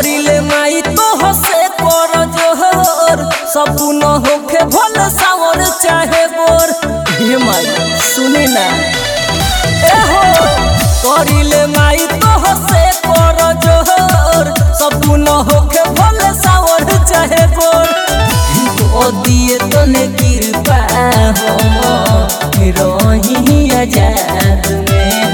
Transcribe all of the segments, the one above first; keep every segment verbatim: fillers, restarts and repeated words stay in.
करिले माई तो हसे कर जोहर सपन होखे भल सावर चाहे बोर हे माई सुनी ना ए हो करिले माई तो हसे कर जोहर सपन होखे भल सावर चाहे बोर ओ दिए तने कृपा हो रही आजाद में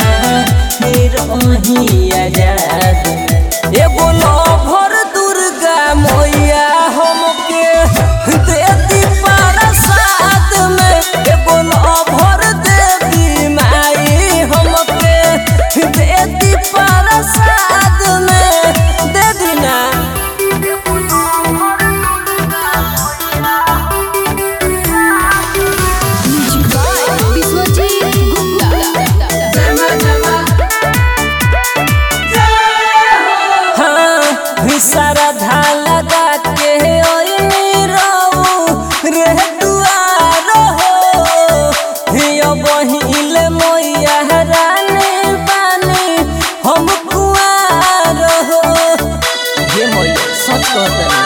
रही आजाद एगो लभर दुर्गा मैया हमके देती प्रसाद में एगो लभर देवी माई हमके देती प्रसाद में दे दीना सारा धाला गा के ओइनी रहू रे दुआर हो हियो बहिल मैया रानी बानी हम कुआर हो हे मैया सच कहतनी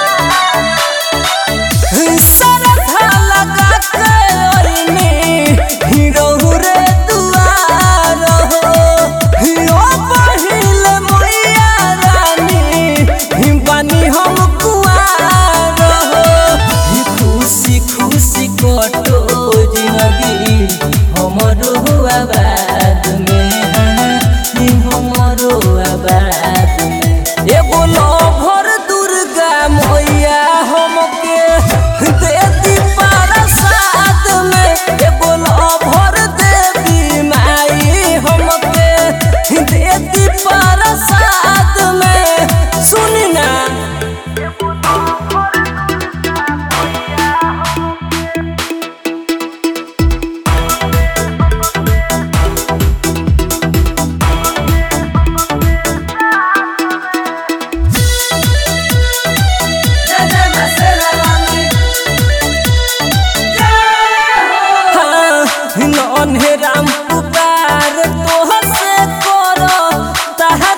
सारा धाला गा के ओइनी हिरो रे दुआर हो हियो बहिल मैया रानी बानी हम कुआर हो खुशी खुशी कटो जिंदगी हमरो आबाद में हमरो आबाद में एगो लभर दुर्गा मैया हमके देती प्रसाद में एगो लभर देवी माई हमके देती प्रसाद में सुनी ना राम पुकार तोहसे करो तहर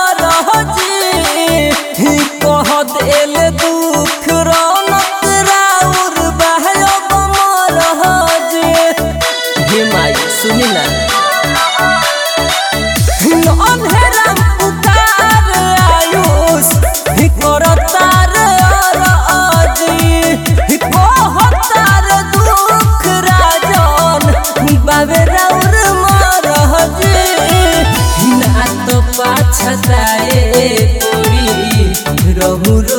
रही कह दिल दुख रौनक राउर बहयो मरहजी हे माई सुनी ना राम पुकार आयुष कर तार रजी कह तार दुख राजन बाबे राउर मरहजी ना तो पाछताए पड़ी रहू